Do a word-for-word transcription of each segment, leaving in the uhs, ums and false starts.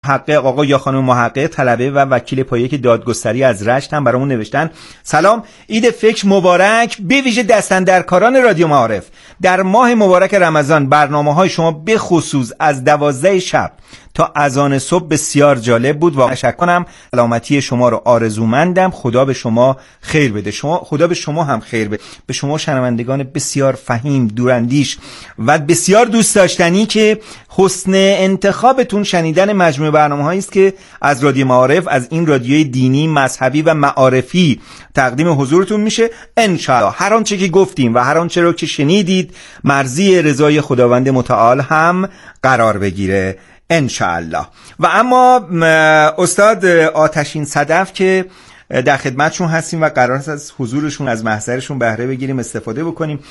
محقق آقا یا خانم محقق طلبه و وکیل پایه دادگستری از رشت هم برامون نوشتن سلام، عید فکر مبارک به ویژه دستاندرکاران رادیو معارف. در ماه مبارک رمضان برنامه‌های شما به خصوص از دوازده شب تا اذان صبح بسیار جالب بود و تشکر کنم. سلامتی شما رو آرزومندم. خدا به شما خیر بده. شما خدا به شما هم خیر بده. به شما شنوندگان بسیار فهیم، دوراندیش و بسیار دوست داشتنی که حسن انتخابتون شنیدن مجموعه برنامه‌هایی است که از رادیو معارف، از این رادیوی دینی، مذهبی و معارفی تقدیم حضورتون میشه. ان شاءالله هر آنچه که گفتیم و هر آنچه رو که شنیدید مرضی رضای خداوند متعال هم قرار بگیره ان شاء الله. و اما استاد آتشین صدف که در خدمتشون هستیم و قرار است از حضورشون، از محضرشون بهره بگیریم، استفاده بکنیم.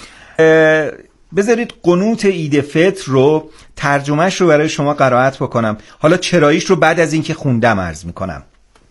بذارید قنوت عید فطر رو، ترجمهش رو برای شما قرائت بکنم. حالا چراییش رو بعد از اینکه خوندم عرض میکنم.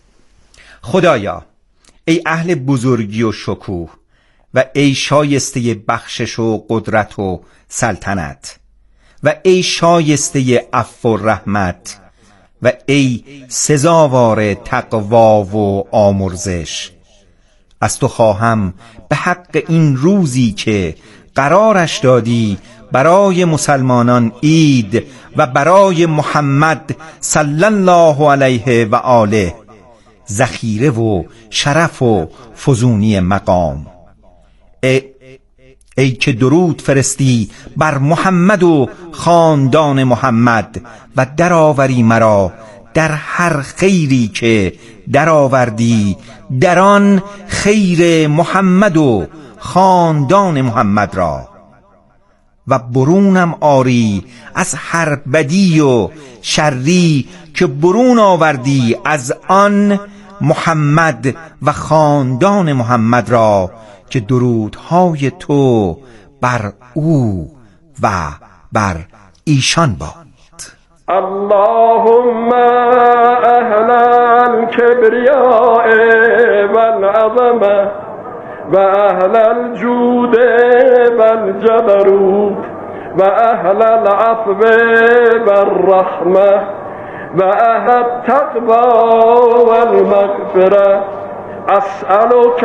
خدایا، ای اهل بزرگی و شکوه و ای شایسته بخشش و قدرت و سلطنت و ای شایسته عفو و رحمت و ای سزاوار تقوا و آمرزش، از تو خواهم به حق این روزی که قرارش دادی برای مسلمانان عید و برای محمد صلی الله علیه و آله ذخیره و شرف و فزونی مقام. ای ای که درود فرستی بر محمد و خاندان محمد و درآوری مرا در هر خیری که درآوردی، در آن خیر محمد و خاندان محمد را، و برونم آری از هر بدی و شری که برون آوردی از آن محمد و خاندان محمد را، که درودهای تو بر او و بر ایشان باد. اللهم اهل الكبریاء والعظمه و اهل الجود والجبروت و اهل العفو والرحمه و اهل التقوى والمغفره، اسألك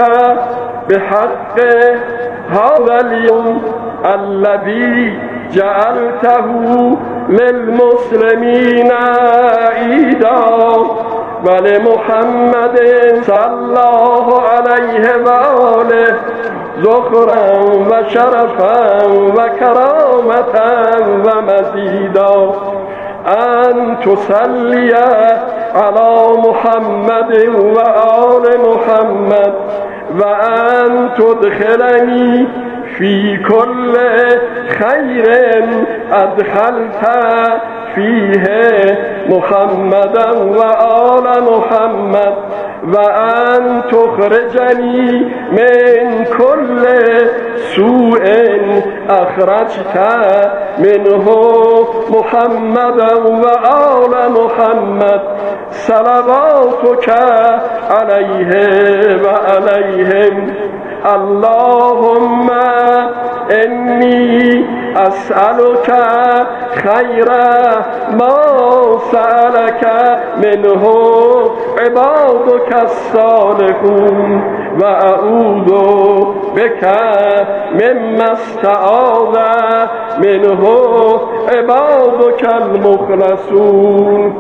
بحق هذا اليوم الذي جعلته للمسلمين عيدا ولمحمد صلى الله عليه وآله ذخرا وشرفا وكرامة ومزيدا، أن تصلي على محمد وآل محمد وأن تدخلني في كل خير أدخلت فيه محمدا وآل محمد وأن تخرجني من كل سوء أخرجت منه محمدا وآل محمد صلواتك عليه وعليهم. اللهم إني أسألك خير ما سألك منه عبادك الصالحون وأعوذ بك مما استعاذ منه عبادك المخلصون.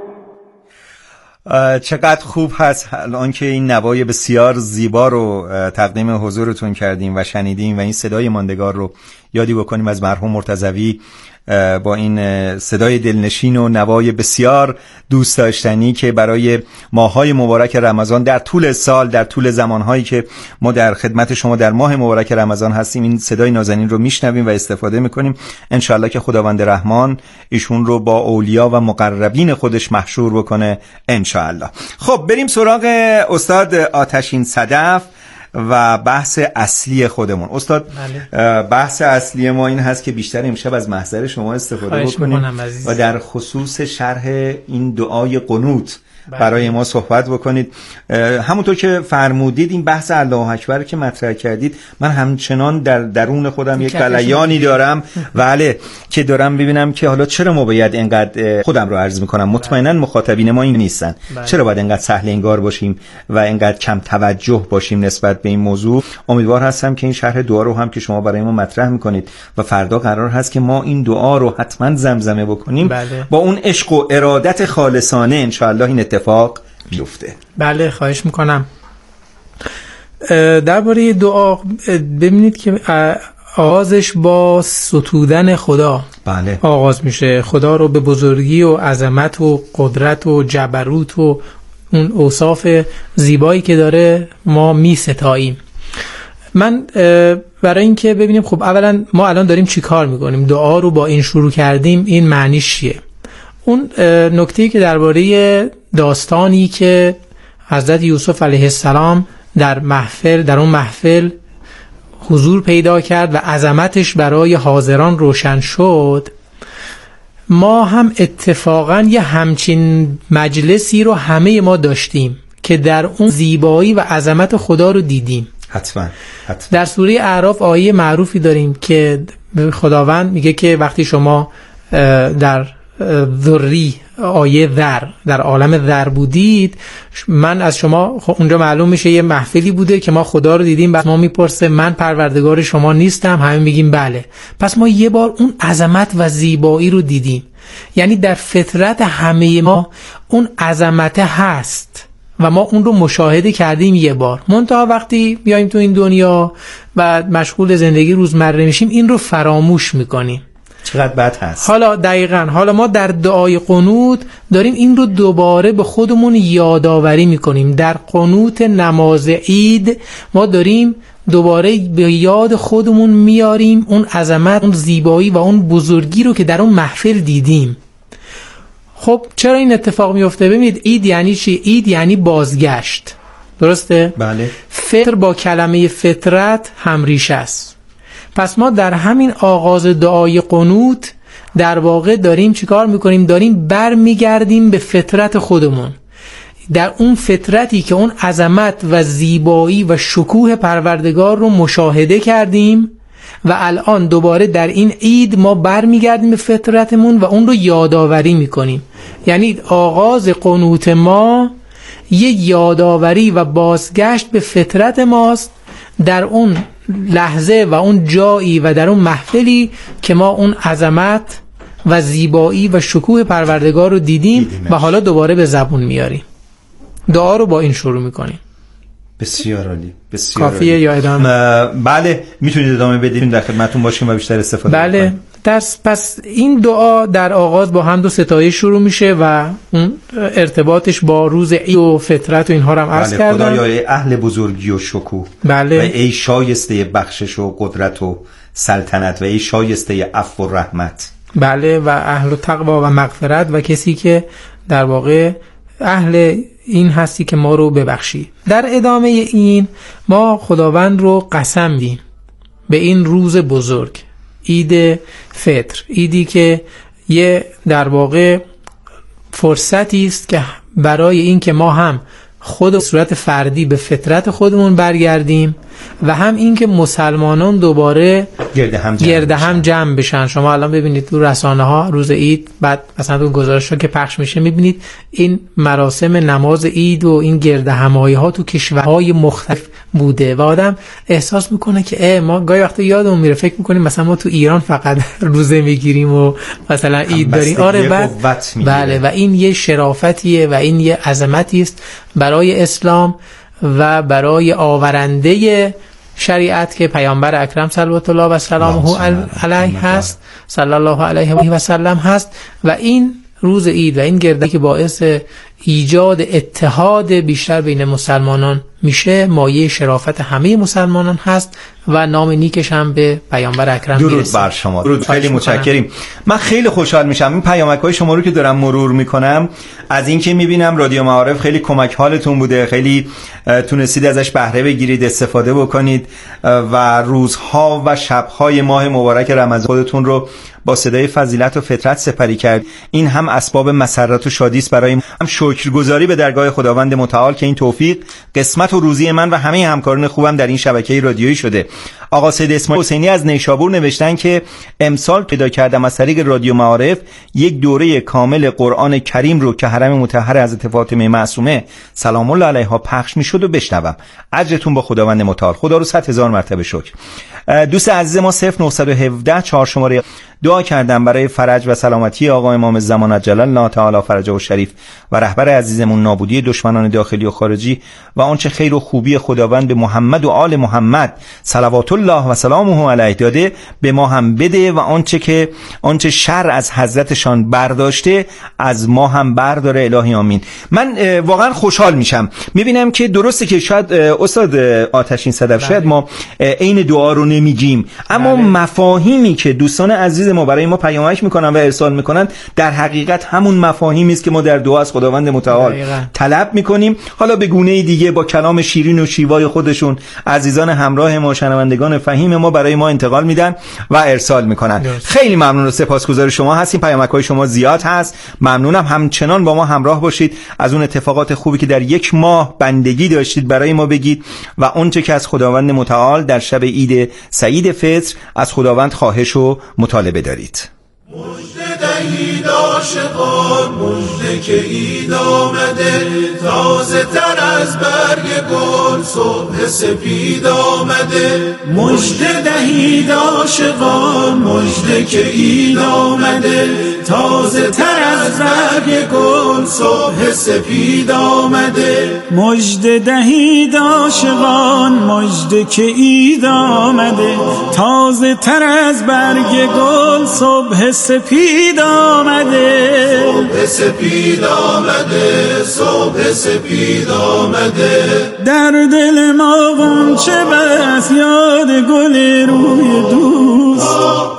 چقدر خوب هست الان که این نوای بسیار زیبا رو تقدیم حضورتون کردیم و شنیدیم و این صدای ماندگار رو یادی بکنیم از مرحوم مرتضوی با این صدای دلنشین و نوای بسیار دوست داشتنی که برای ماه‌های مبارک رمضان در طول سال، در طول زمانهایی که ما در خدمت شما در ماه مبارک رمضان هستیم، این صدای نازنین رو میشنویم و استفاده میکنیم. انشالله که خداوند رحمان ایشون رو با اولیا و مقربین خودش محشور بکنه انشالله. خب بریم سراغ استاد آتشین صدف و بحث اصلی خودمون. استاد بله. بحث اصلی ما این هست که بیشتر امشب از محضر شما استفاده بکنیم و در خصوص شرح این دعای قنوت برای ما صحبت بکنید. همونطور که فرمودید این بحث الله اکبر که مطرح کردید، من همچنان در درون خودم یک غلیانی دارم بله که دارم ببینم که حالا چرا ما باید اینقدر، خودم رو عرض میکنم مطمئنا مخاطبین ما این نیستن، چرا باید اینقدر سهل انگار باشیم و اینقدر کم توجه باشیم نسبت به این موضوع. امیدوار هستم که این شرح دعا رو هم که شما برای ما مطرح میکنید و فردا قرار هست که ما این دعا رو حتما زمزمه بکنیم بله. با اون عشق و ارادت خالصانه انشاءالله این اتفاق بیفته. بله خواهش میکنم. درباره دعا ببینید که آغازش با ستودن خدا بله. آغاز میشه. خدا رو به بزرگی و عظمت و قدرت و جبروت و اون اوصاف زیبایی که داره ما می ستاییم. من برای این که ببینیم خب اولا ما الان داریم چی کار میکنیم، دعا رو با این شروع کردیم، این معنیش چیه؟ اون نکته‌ای که درباره داستانی که حضرت یوسف علیه السلام در محفل در اون محفل حضور پیدا کرد و عظمتش برای حاضران روشن شد، ما هم اتفاقا یه همچین مجلسی رو همه ما داشتیم که در اون زیبایی و عظمت خدا رو دیدیم. حتما حتما. در سوره اعراف آیه معروفی داریم که خداوند میگه که وقتی شما در ذری آیه ذر در عالم ذر بودید، من از شما اونجا معلوم میشه یه محفلی بوده که ما خدا رو دیدیم، بعد ما میپرسه من پروردگار شما نیستم، همه میگیم بله. پس ما یه بار اون عظمت و زیبایی رو دیدیم. یعنی در فطرت همه ما اون عظمت هست و ما اون رو مشاهده کردیم یه بار. منتها وقتی بیایم تو این دنیا و مشغول زندگی روزمره میشیم این رو فراموش میکنیم. چقدر بد هست. حالا دقیقاً حالا ما در دعای قنوت داریم این رو دوباره به خودمون یادآوری میکنیم. در قنوت نماز عید ما داریم دوباره به یاد خودمون میاریم اون عظمت، اون زیبایی و اون بزرگی رو که در اون محفل دیدیم. خب چرا این اتفاق میفته؟ ببینید عید یعنی چی؟ عید یعنی بازگشت. درسته؟ بله. فطر با کلمه فطرت همریشه است. پس ما در همین آغاز دعای قنوت در واقع داریم چیکار میکنیم؟ داریم بر میگردیم به فطرت خودمون، در اون فطرتی که اون عظمت و زیبایی و شکوه پروردگار رو مشاهده کردیم و الان دوباره در این عید ما بر میگردیم به فطرتمون و اون رو یادآوری میکنیم. یعنی آغاز قنوت ما یه یادآوری و بازگشت به فطرت ماست در اون لحظه و اون جایی و در اون محفلی که ما اون عظمت و زیبایی و شکوه پروردگار رو دیدیم, دیدیم و حالا دوباره به زبون میاریم. دعا رو با این شروع میکنیم. بسیار عالی. بسیار کافیه عالی. یا ادامه؟ بله میتونید ادامه بدید، در خدمتتون باشیم و بیشتر استفاده بله. بکنیم. درس پس این دعا در آغاز با حمد و ستایش شروع میشه و اون ارتباطش با روز عید و فطرت و اینها رو هم عرض بله. کردم. خدایای اهل بزرگی و شکوه بله. و ای شایسته بخشش و قدرت و سلطنت و ای شایسته عفو و رحمت. بله و اهل تقوا و مغفرت و کسی که در واقع اهل این هستی که ما رو ببخشی. در ادامه این ما خداوند رو قسم دیم به این روز بزرگ، عید فطر، عیدی که یه در واقع فرصتی است که برای این که ما هم خود صورت فردی به فطرت خودمون برگردیم و هم این که مسلمانان دوباره گرد هم جمع, گرد هم جمع بشن. شما الان ببینید تو رسانه ها روز عید بعد مثلا تو گزارش ها که پخش میشه میبینید این مراسم نماز عید و این گرد همایی ها تو کشورهای مختلف بوده و آدم احساس میکنه که ما گاهی وقتا یادمون میره فکر میکنیم مثلا ما تو ایران فقط روزه میگیریم و مثلا عید داریم. آره بعد بله و این یه شرافتیه و این یه عظمتی است برای اسلام و برای آورنده شریعت که پیامبر اکرم صلوات الله و سلامه علیه هست صلی الله علیه و سلم هست و این روز عید و این گرده که باعث ایجاد اتحاد بیشتر بین مسلمانان میشه مایه شرافت همه مسلمانان هست و نام نیکش هم به پیامبر اکرم میرسه. درود بر شما. درود. خیلی متشکریم. من خیلی خوشحال میشم این پیامک‌های شما رو که دارم مرور میکنم از اینکه میبینم رادیو معارف خیلی کمک حالتون بوده، خیلی تونستید ازش بهره بگیرید، استفاده بکنید و روزها و شبهای ماه مبارک رمضان خودتون رو با با صدای فضیلت و فطرت سپری کرد. این هم اسباب مسرت و شادی است برای هم شکرگزاری به درگاه خداوند متعال که این توفیق قسمت و روزی من و همه همکاران خوبم در این شبکه رادیویی شده. آقا سید اسماعیل حسینی از نیشابور نوشتن که امسال پیدا کردم از طریق رادیو معارف یک دوره کامل قرآن کریم رو که حرم مطهر حضرت فاطمه معصومه سلام الله علیها پخش میشد و بشنوم. اجرتون با خداوند متعال. خدا رو صد هزار مرتبه شکر. دوست عزیز ما صفر نه یک هفت چهار شماره دعا کردم برای فرج و سلامتی آقا امام زمان عجل الله تعالی فرجه و شریف و رهبر عزیزمون، نابودی دشمنان داخلی و خارجی و آنچه خیر و خوبی خداوند به محمد و آل محمد صلوات الله و سلامه علیه داده به ما هم بده و آنچه که آنچه شر از حضرتشان برداشته از ما هم برداره. الهی آمین. من واقعا خوشحال میشم میبینم که درسته که شاید استاد آتشین صدف شاید ما عین دعا رو نمیگیم، اما بله. مفاهیمی که دوستان عزیز ما برای ما پیامک میکنن و ارسال میکنن در حقیقت همون مفاهیمی است که ما در دعا از خداوند متعال طلب میکنیم. حالا به گونه دیگه با کلام شیرین و شیوای خودشون عزیزان همراه ما، شنوندگان فهیم ما برای ما انتقال میدن و ارسال میکنن. خیلی ممنون و سپاسگزار شما هستیم. پیامک‌های شما زیاد هست. ممنونم همچنان با ما همراه باشید. از اون اتفاقات خوبی که در یک ماه بندگی داشتید برای ما بگید و اونچه که از خداوند متعال در شب عید سعید فطر از خداوند خواهش و مطالبه دارید. مژده دهید عاشقان، مژده که عید آمده، تازه تر از برگ گل صبح سپید آمده. مژده دهید عاشقان، مژده که عید آمده، تازه تر از برگ گل صبح سپید آمده. مژده دهید عاشقان، مژده که عید آمده، تازه تر از برگ گل صبح سپید آمده. صبح سپید آمده، صبح سپید آمده. در دل ما غنچه بس یاد گل روی دوست،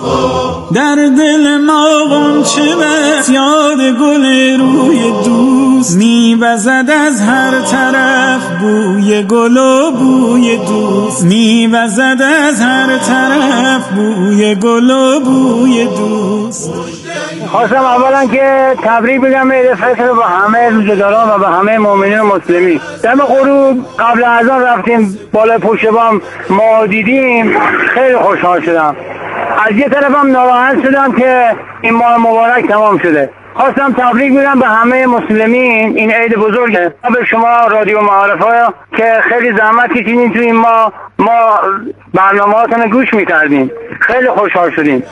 در دل ما غنچه بس یاد گل روی دوست. میوزد از هر طرف بوی گل و بوی دوست، میوزد از هر طرف بوی گل و بوی دوست. خواستم اولا که تبریک بگم به عید فطر به همه روزه‌داران و به همه مؤمنین و مسلمین. دم غروب قبل از آن رفتیم بالا پشت بام ما دیدیم، خیلی خوشحال شدم. از یه طرفم ناراحت شدم که این ماه مبارک تمام شده. خواستم تبریک بگم به همه مسلمین. این عید بزرگه. به شما رادیو معارفه که خیلی زحمت کشیدین تو این ماه، ما برنامه‌هاتون گوش می‌کردیم، خیلی خوشحال شدیم.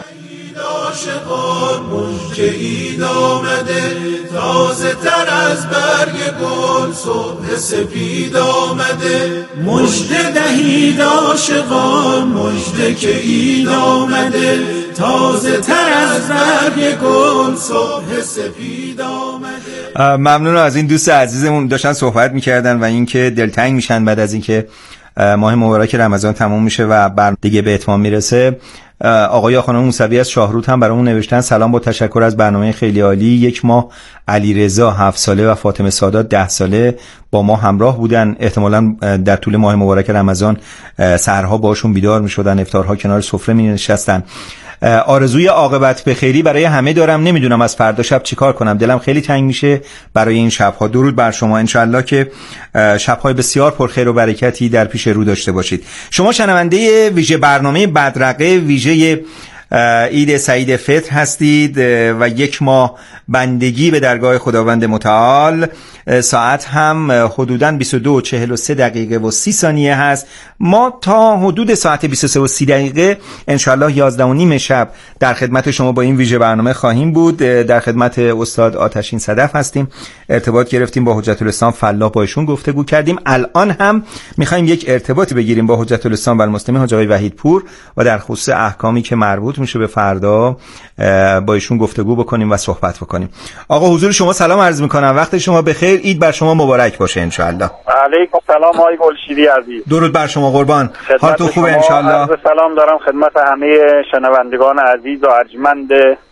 عاشقان مژده عید آمده، تازه تر از برگ گل صبح سپید آمده. مژده دهید عاشقان، مژده که عید آمده، تازه تر از برگ گل صبح سپید آمده. ممنون از این دوست عزیزمون داشتن صحبت میکردن و اینکه دلتنگ میشن بعد از اینکه ماه مبارک رمضان تموم میشه و بر دیگه به اتمام میرسه. آقای یا خانم موسوی از شاهرود هم برامون نوشتن سلام با تشکر از برنامه خیلی عالی. یک ماه علیرضا هفت ساله و فاطمه سادات ده ساله با ما همراه بودن. احتمالاً در طول ماه مبارک رمضان سحرها باشون بیدار میشدن، افطارها کنار سفره می نشستن. آرزوی عاقبت به خیری برای همه دارم. نمیدونم از فردا شب چیکار کنم، دلم خیلی تنگ میشه برای این شبها. درود بر شما، انشالله که شبهای بسیار پرخیر و برکتی در پیش رو داشته باشید. شما شنونده ویژه برنامه بدرقه ویژه عید سعید فطر هستید و یک ماه بندگی به درگاه خداوند متعال. ساعت هم حدوداً بیست و دو و چهل و سه دقیقه و سی ثانیه هست. ما تا حدود ساعت بیست و سه و سی دقیقه انشالله یازده و نیم شب در خدمت شما با این ویژه برنامه خواهیم بود. در خدمت استاد آتشین صدف هستیم. ارتباط گرفتیم با حجت الاسلام فلاح، با ایشون گفتگو کردیم. الان هم میخوایم یک ارتباطی بگیریم با حجت الاسلام و المسلمین حاج آقای وحید پور و در خصوص احکامی که مربوط میشه به فردا با ایشون گفتگو بکنیم و صحبت بکنیم. آقا حضور شما سلام عرض میکنم، وقت شما بخیر، عید بر شما مبارک باشه ان شاء الله. علیکم سلام آقای گلشیری عزیز. درود بر شما قربان. حالتون خوبه ان شاء الله؟ سلام دارم خدمت همه شنوندگان عزیز و ارجمند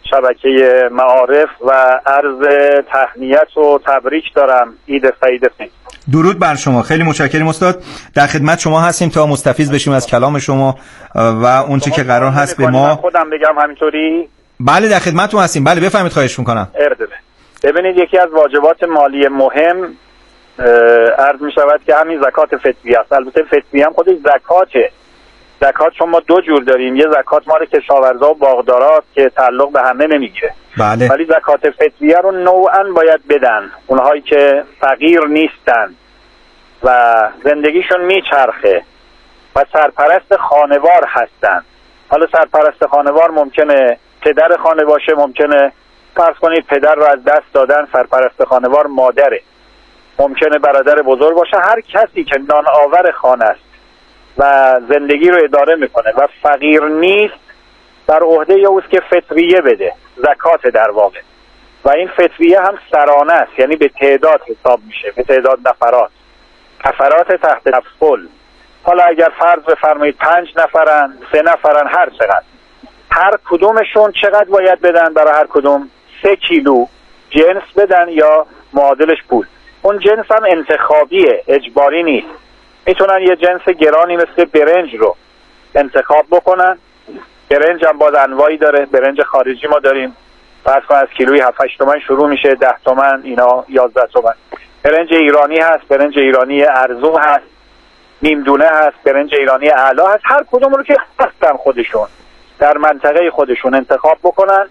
شبکه معارف و عرض تهنیت و تبریک دارم. عید سعید فکر. درود بر شما، خیلی متشکرم استاد. در خدمت شما هستیم تا مستفیض بشیم از کلام شما و اون چه که قرار هست به ما. خودم بگم همینطوری؟ بله در خدمتتون هستیم. بله بفرمایید، خواهش میکنم. اردبه. ببینید یکی از واجبات مالی مهم عرض می شود که همین زکات فطریه است. البته فطریه هم خودش زکاته. زکات شما دو جور داریم، یه زکات مال کشاورزا و باغدارات که تعلق به همه نمیگیره. بله. ولی زکات فطریه رو نوعاً باید بدن اونهایی که فقیر نیستن و زندگیشون میچرخه و سرپرست خانوار هستن. حالا سرپرست خانوار ممکنه پدر خانه باشه، ممکنه فرض کنید پدر رو از دست دادن، سرپرست خانوار مادره، ممکنه برادر بزرگ باشه، هر کسی که نان آور خانه است و زندگی رو اداره میکنه و فقیر نیست در عهده یا اوست که فطریه بده، زکات در واقع. و این فطریه هم سرانه است، یعنی به تعداد حساب میشه، به تعداد نفرات، نفرات تحت تفصیل. حالا اگر فرض بفرمایید پنج نفرن، سه نفرن، هر چقدر، هر کدومشون چقدر باید بدن؟ برای هر کدوم سه کیلو جنس بدن یا معادلش پول. اون جنس هم انتخابیه، اجباری نیست. میتونن یه جنس گرانی مثل برنج رو انتخاب بکنن. برنج هم باز انواعی داره، برنج خارجی ما داریم، فرض کن از کیلوی هفت هشت تومن شروع میشه، ده تومن، اینا یازده تومن. برنج ایرانی هست، برنج ایرانی ارزو هست، نیم دونه هست، برنج ایرانی اعلا هست. هر کدوم رو که هستن خودشون در منطقه خودشون انتخاب بکنن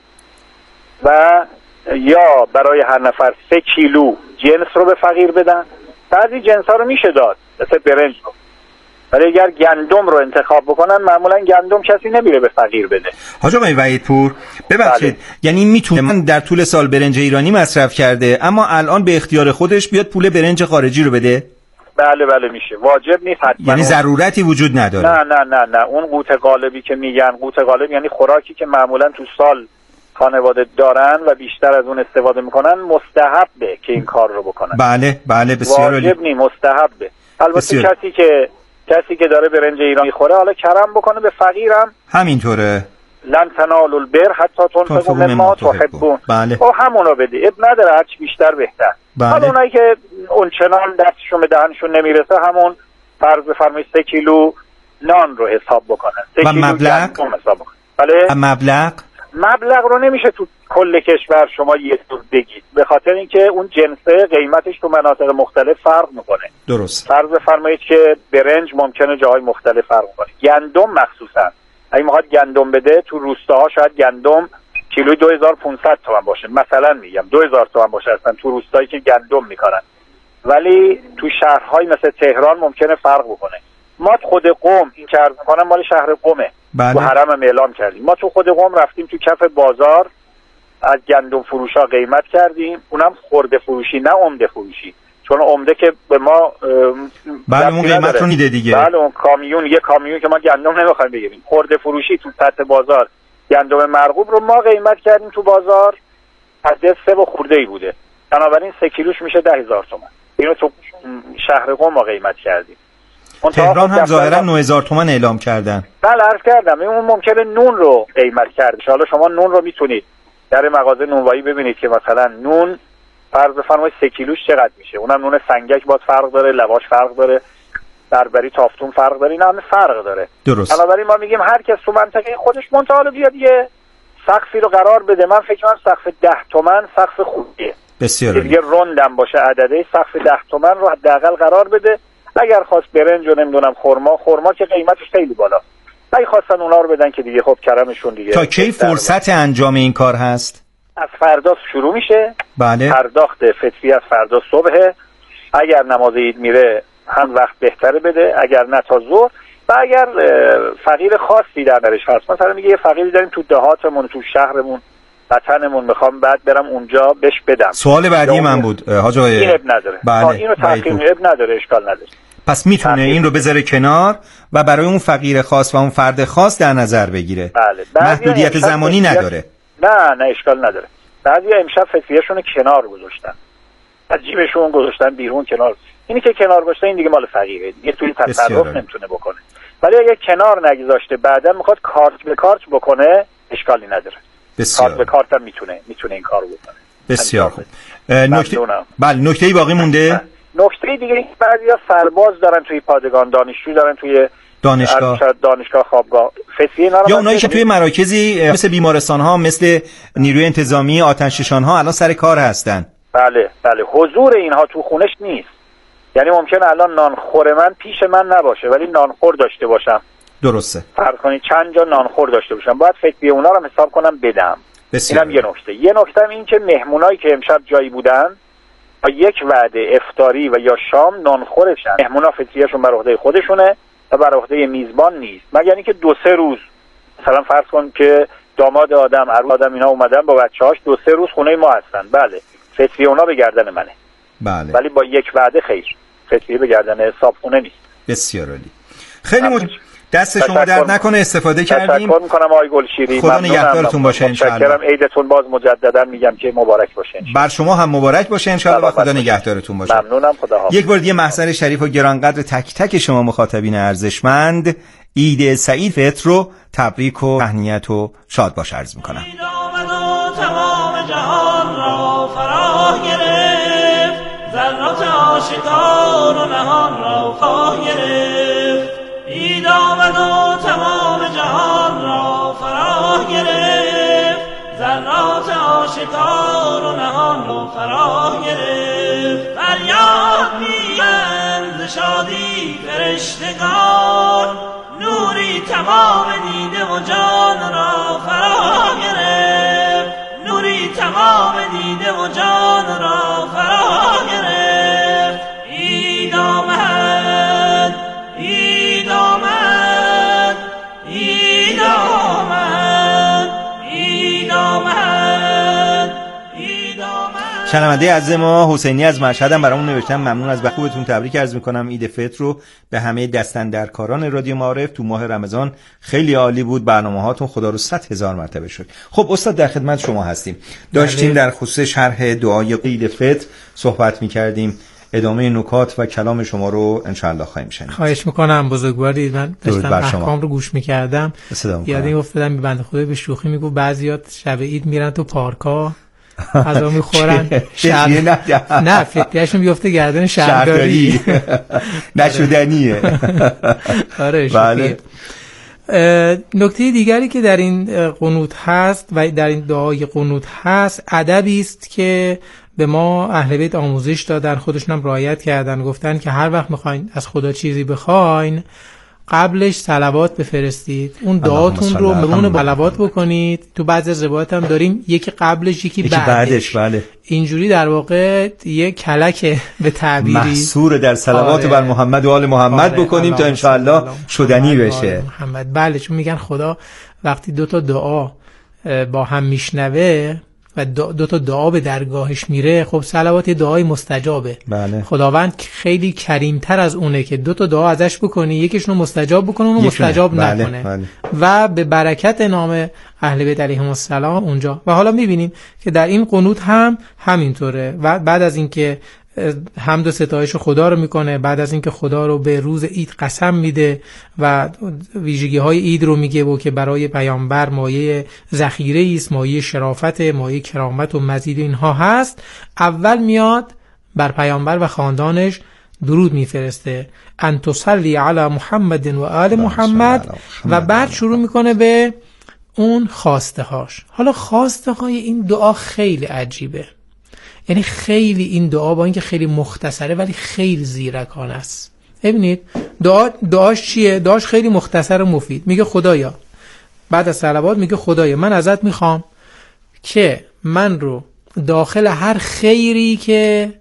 و یا برای هر نفر سه کیلو جنس رو به فقیر بدن. بعضی جنس ها رو میشه داد مثل برنج رو، ولی اگر گندم رو انتخاب بکنن معمولا گندم کسی نمیره به فقیر بده. حاج آقای وحیدپور ببخشید، بله. یعنی میتونه من در طول سال برنج ایرانی مصرف کرده اما الان به اختیار خودش بیاد پول برنج خارجی رو بده؟ بله بله میشه، واجب نیست حتما. یعنی ضرورتی وجود نداره؟ نه نه نه نه اون قوت غالبی که میگن، قوت غالب یعنی خوراکی که معمولا تو سال خانواده دارن و بیشتر از اون استفاده میکنن، مستحبه که این کار رو بکنن. بله بله بسیار عالی. واجب نی، مستحبه. البته بسیار. کسی که کسی که داره برنج ایرانی میخوره حالا کرم بکنه به فقیرم همینطوره. لن تنالوا البر حتی تنفقوا مما تحبون. بله. او همونو بده، اب نداره، هرچی بیشتر بهتر. بله. حالا اونایی که اون چنان دستشون به دهنشون نمیرسه، همون فرض بفرمایید سه کیلو نان رو حساب بکنن. سه و کیلو مبلغ حساب بکنن. بله. و مبلغ مبلغ رو نمیشه تو کل کشور شما یه جور بگید، به خاطر اینکه اون جنسه قیمتش تو مناطق مختلف فرق میکنه. درست. فرض بفرمایید که برنج ممکنه جاهای مختلف فرق کنه. گندم مخصوصا اگه میخواد گندم بده تو روستاها شاید گندم کیلوی دو هزار و پانصد تومان باشه، مثلا میگم دو هزار تومان باشه اصلا تو روستایی که گندم میکنن، ولی تو شهرهای مثل تهران ممکنه فرق بکنه. ما خود قم این کار میکنن، مال شهر قمه. بله. تو حرم هم اعلام کردیم. ما تو خود قم رفتیم تو کف بازار از گندم فروشا قیمت کردیم، اونم خرده فروشی نه عمده فروشی، چون عمده که به ما بله اون قیمت رو میده دیگه. بله اون کامیون، یه کامیون که ما گندم نمیخوایم بگیریم، خرده فروشی تو سطح بازار گندم مرغوب رو ما قیمت کردیم تو بازار حد سه و خورده ای بوده، بنابراین سه کیلوش میشه ده هزار تومان. اینو تو شهر قم ما قیمت کردیم. تهران هم ظاهرا نه هزار تومان اعلام کردن. بله عرض کردم اون ممکنه نون رو قیمت کرد. ان شاءالله شما نون رو میتونید در مغازه نونوایی ببینید که مثلا نون فرض بفرمایید سه کیلوش چقدر میشه. اونم نون سنگک باز فرق داره، لواش فرق داره، بربری تافتون فرق داره، اینا همه فرق داره. درست. بنابراین ما میگیم هر کس تو منطقه خودش منتها بیاد یه سقفی رو قرار بده. من فکر کنم سقف ده تومن سقف خوبیه. بسیار دیگه روندم باشه عدده، سقف ده تومن رو حداقل قرار بده. اگر خواست برنج و نمیدونم خرما، خرما که قیمتش خیلی بالا، اگه خواستن اونا رو بدن که دیگه خب کرمشون دیگه. تا کی فرصت انجام این کار هست؟ از فردا شروع میشه. بله. پرداخت فطری از فردا صبح. اگر نماز عید میره هم وقت بهتره بده، اگر نه تا ظهر. و اگر فقیر خاصی در درش هست، مثلا میگه یه فقیری داریم تو دهاتمون، تو شهرمون، وطنمون، میخوام بعد برم اونجا بهش بدم. سوال بعدی من بود حاج آقای. این اب نداره. بله. اینو تحقیق اب نداره، اشکال نداره. پس میتونه این رو بذاره کنار و برای اون فقیر خاص و اون فرد خاص در نظر بگیره. بله. محدودیت زمانی نداره. نه نه اشکال نداره. بعضی امشب فطریه‌شون کنار گذاشتن، از جیبشون گذاشتن بیرون کنار. اینی که کنار گذاشته این دیگه مال فقیره، دیگه توی تصرف نمیتونه بکنه. ولی اگه کنار نگذاشته بعدا میخواد کارت به کارت بکنه، اشکالی نداره. کارت به کارت هم میتونه میتونه این کارو بکنه. بسیار خوب. نکته بله نکته‌ای باقی مونده؟ نکته دیگه بعضیا سرباز دارن توی پادگان، دانشجو دارن توی دانشگاه دانشگاه خوابگاه فتویه، یا اونایی که توی مراکزی مثل بیمارستان ها، مثل نیروی انتظامی، آتش‌نشان ها الان سر کار هستن. بله بله حضور اینها تو خونش نیست. یعنی ممکنه الان نانخور من پیش من نباشه ولی نانخور داشته باشم. درسته. فرض کنید چند جا نانخور داشته باشم، باید فتویه اونا رو حساب کنم بدم. اینم یه نکته. یه نکته این که مهمونایی که امشب جایی بودن با یک وعده افطاری و یا شام نانخورشن. مهمونا فتویهشون بر عهده خودشونه و بر عهده میزبان نیست، مگر اینکه دو سه روز مثلا فرض کن که داماد آدم، عروس آدم اینا اومدن با بچه‌هاش دو سه روز خونه ما هستن، بله فتویه اونا به گردن منه. بله. ولی با یک وعده خیر، فتویه به گردن حساب خونه نیست. بسیار عالی. خیلی مت... دست شما درد نکنه، استفاده کردیم. تشکر می‌کنم آقای گلشیری. خدا نگهدارتون باشه ان شاء الله. متشکرم. عیدتون باز مجددا میگم که مبارک باشه ان شاء الله. بر شما هم مبارک باشه ان شاء الله و خدا نگهدارتون باشه. ممنونم. خدا حافظ. یک بار دیگه محضر شریف و گرانقدر تک تک شما مخاطبین ارزشمند عید سعید فطر رو تبریک و تهنیت و شاد باش عرض می‌کنم. تمام جهان را فرا گرفت، ذرات آشکار و نهان را فرا گرفت. عید آمد و تمام جهان را فرا گرفت، ذرات آشکار و نهان را فرا گرفت. فریاد می‌زنند ز شادی فرشتگان، نوری تمام دیده و جان را فرا گرفت، نوری تمام دیده و جان را فرا گرفت. عید آمد، عید آمد، عید آمد، عید آمد، عید آمد. شنونده عزیز ما حسینی از مشهد هم برامون نوشتن ممنون از خوبتون، تبریک عرض میکنم عید فطر رو به همه دستاندرکاران رادیو معارف. تو ماه رمضان خیلی عالی بود برنامه هاتون، خدا رو صد هزار مرتبه شکر. خب استاد در خدمت شما هستیم. داشتیم در خصوص شرح دعای عید فطر صحبت میکردیم، ادامه نکات و کلام شما رو انشاءالله خواهیم شنید. خواهش میکنم بزرگواری. من داشتم احکام رو گوش میکردم، یادم افتادم به بنده خدا به شوخی میگو بعضیات شب عید میرن تو پارکا غذا میخورن، شهر نه فتیهشون بیفته گردن شهرداری نشدنیه. آره بله. نکته دیگری که در این قنوت هست و در این دعای قنوت هست، ادبی است که به ما اهل بیت آموزش دادن، خودشون هم رعایت کردن. گفتن که هر وقت میخواین از خدا چیزی بخواین قبلش صلوات بفرستید، اون دعاتون رو مرون صلوات بکنید. تو بعضی روایات هم داریم یکی قبلش یکی, یکی بعدش. بعدش بله. اینجوری در واقع یک کلک به تعبیری محصور در صلوات آره. بر محمد و آل محمد آره. بکنیم تا انشاءالله شدنی بشه. محمد بله، چون میگن خدا وقتی دو تا دعا با هم میشنوه و دو تا دعا به درگاهش میره، خب صلوات دعای مستجابه. بله. خداوند خیلی کریمتر از اونه که دو تا دعا ازش بکنی، یکیشونو مستجاب بکنه و مستجاب بله. نکنه. بله. و به برکت نام اهل بیت علیهم السلام اونجا. و حالا میبینیم که در این قنوت هم همینطوره. و بعد از اینکه حمد و ستایش خدا رو میکنه، بعد از اینکه خدا رو به روز عید قسم میده و ویژگی های عید رو میگه و که برای پیامبر مایه ذخیره است، مایه شرافت، مایه کرامت و مزید اینها هست، اول میاد بر پیامبر و خاندانش درود میفرسته، ان تصلی علی محمد و آل محمد، و بعد شروع میکنه به اون خواسته هاش. حالا خواسته های این دعا خیلی عجیبه، یعنی خیلی این دعا با اینکه خیلی مختصره ولی خیلی زیرکانه است. ببینید دعا دعاش چیه؟ دعاش خیلی مختصر و مفید. میگه خدایا، بعد از صلوات میگه خدایا من ازت میخوام که من رو داخل هر خیری که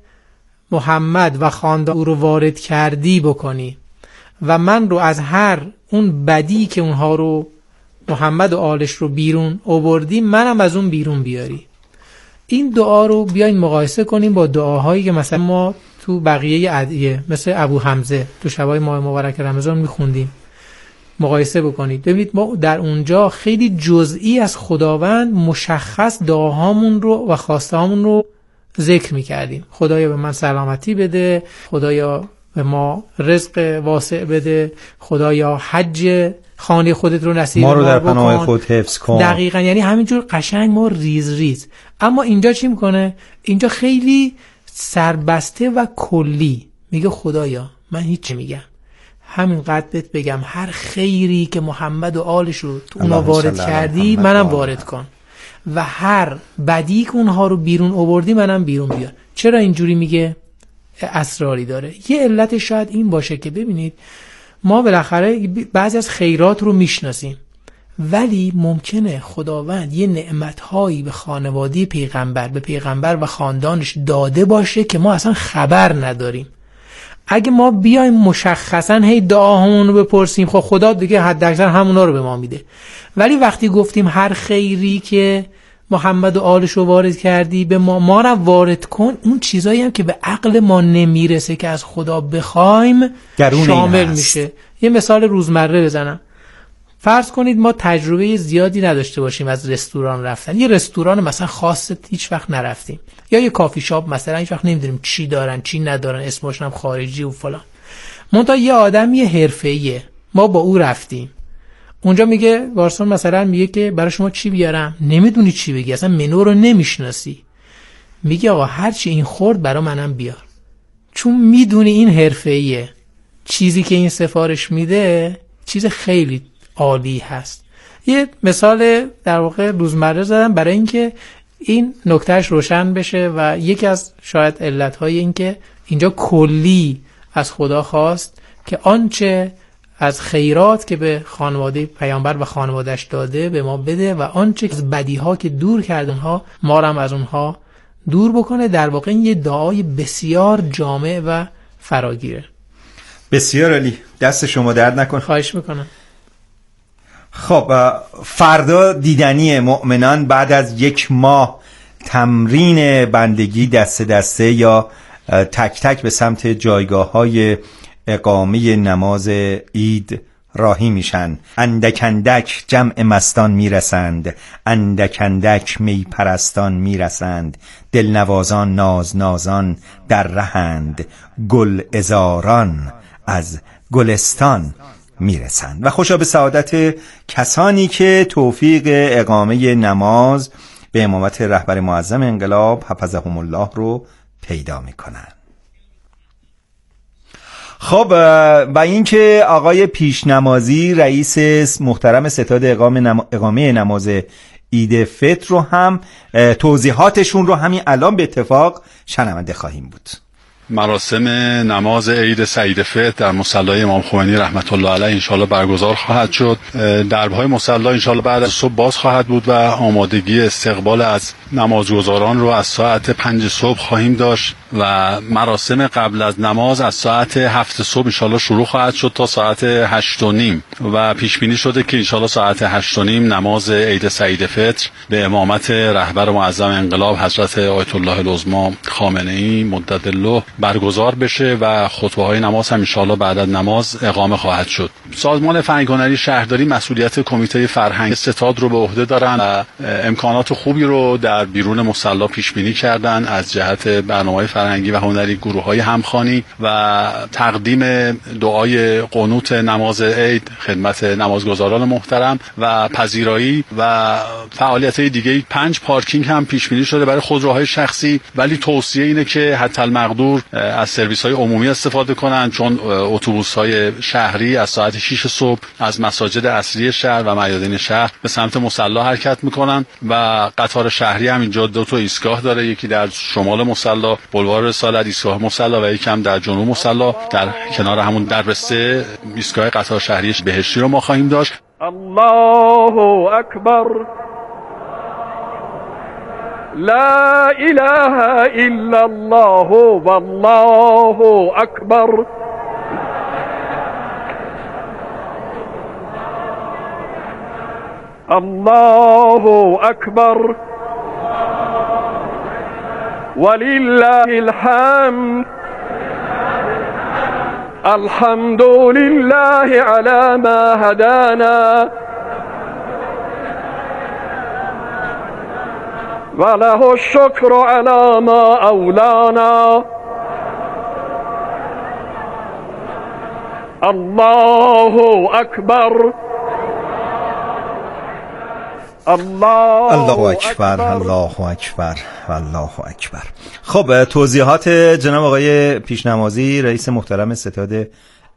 محمد و خاندان او رو وارد کردی بکنی و من رو از هر اون بدی که اونها رو محمد و آلش رو بیرون آوردی منم از اون بیرون بیاری. این دعا رو بیاین مقایسه کنیم با دعاهایی که مثلا ما تو بقیه ادعیه مثل ابو حمزه تو شبای ماه مبارک رمضان میخوندیم، مقایسه بکنید ببینید ما در اونجا خیلی جزئی از خداوند مشخص دعاهامون رو و خواستهامون رو ذکر میکردیم. خدایا به من سلامتی بده، خدایا به ما رزق واسع بده، خدایا حج خانه خودت رو نصیب ما رو در بکن. پناه خود حفظ کن. دقیقاً، یعنی همینجور قشنگ ما ریز ریز. اما اینجا چی میکنه؟ اینجا خیلی سربسته و کلی میگه خدایا من هیچ میگم، همین قدرت بگم هر خیری که محمد و آلش رو تو اونا وارد کردی منم وارد کن و هر بدی که اونها رو بیرون آوردی منم بیرون بیار. چرا اینجوری میگه؟ اسراری داره. یه علت شاید این باشه که ببینید ما بالاخره بعضی از خیرات رو میشناسیم، ولی ممکنه خداوند یه نعمت‌هایی به خانواده پیغمبر، به پیغمبر و خاندانش داده باشه که ما اصلا خبر نداریم. اگه ما بیایم مشخصا هی دعاهامون رو بپرسیم، خب خدا دیگه حداکثر همونا رو به ما میده. ولی وقتی گفتیم هر خیری که محمد و آلش رو وارد کردی به ما ما رو وارد کن، اون چیزایی هم که به عقل ما نمیرسه که از خدا بخوایم شامل میشه. یه مثال روزمره بزنم. فرض کنید ما تجربه زیادی نداشته باشیم از رستوران رفتن، یه رستوران مثلا خاص هیچ وقت نرفتیم، یا یه کافی شاپ مثلا هیچ وقت نمیدونیم چی دارن چی ندارن، اسمش هم خارجی و فلان. منتها یه آدمی حرفه‌ایه، ما با او رفتیم اونجا، میگه گارسون مثلا میگه که برای شما چی بیارم، نمیدونی چی بگی، اصلا منو رو نمیشناسی، میگه آقا هر چی این خورد برای منم بیار، چون میدونی این حرفه‌ایه، چیزی که این سفارش میده چیز خیلی عالی هست. یه مثال در واقع روزمره زدم برای اینکه این نکتهش روشن بشه و یکی از شاید علتهای این که اینجا کلی از خدا خواست که آنچه از خیرات که به خانواده پیامبر و خانوادهش داده به ما بده و آنچه از بدیها که دور کردن ها ما رو هم از اونها دور بکنه. در واقع این یه دعای بسیار جامع و فراگیره. بسیار عالی، دست شما درد نکن. خواهش میکنم. خب فردا دیدنی مؤمنان بعد از یک ماه تمرین بندگی دست دسته یا تک تک به سمت جایگاه های اقامه نماز عید راهی میشن. اندک اندک جمع مستان میرسند، اندک اندک می پرستان میرسند، دلنوازان ناز نازان در رهند، گل ازاران از گلستان میرسند. و خوشا به سعادت کسانی که توفیق اقامه نماز به امامت رهبر معظم انقلاب حفظهم الله رو پیدا میکنند. خب و اینکه آقای پیشنمازی رئیس محترم ستاد اقامه نماز عید فطر رو هم توضیحاتشون رو همین الان به اتفاق شنونده خواهیم بود. مراسم نماز عید سعید فطر در مصلی امام خمینی رحمت الله علیه انشالله برگزار خواهد شد. دربهای مصلی انشالله بعد از صبح باز خواهد بود و آمادگی استقبال از نمازگزاران رو از ساعت پنج صبح خواهیم داشت و مراسم قبل از نماز از ساعت هفت صبح انشالله شروع خواهد شد تا ساعت هشت و نیم و پیش بینی شده که انشالله ساعت هشت و نیم نماز عید سعید فطر به امامت رهبر معظم انقلاب حضرت آیت الله العظما خامنه ای مددالله برگزار بشه و خطبه های نماز هم انشالله بعد از نماز اقامه خواهد شد. سازمان فرهنگ هنری شهرداری مسئولیت کمیته فرهنگ ستاد رو به عهده دارن و امکانات خوبی رو در بیرون مصلی پیش بینی کردن از جهت برنامه‌های فرهنگی و هنری، گروه‌های همخوانی و تقدیم دعای قنوت نماز عید خدمت نمازگزاران محترم و پذیرایی و فعالیت‌های دیگه. پنج پارکینگ هم پیش بینی شده برای خودروهای شخصی، ولی توصیه اینه که حتی المقدور از سرویس‌های عمومی استفاده کنن، چون اتوبوس‌های شهری از ساعت شش صبح از مساجد اصلی شهر و میادین شهر به سمت مصلی حرکت میکنن و قطار شهری هم اینجا دو تا ایستگاه داره، یکی در شمال مصلی بلوار رسالت ایستگاه مصلی و یکی هم در جنوب مصلی در کنار همون دربسته ایستگاه قطار شهری بهشتی رو ما خواهیم داشت. الله اکبر لا اله الا الله والله اکبر. الله اکبر ولله الحمد. الحمد لله على ما هدانا وله الشكر على ما أولانا. الله أكبر الله الله اکبر، الله اکبر، الله اکبر. خب توضیحات جناب آقای پیشنمازی رئیس محترم ستاد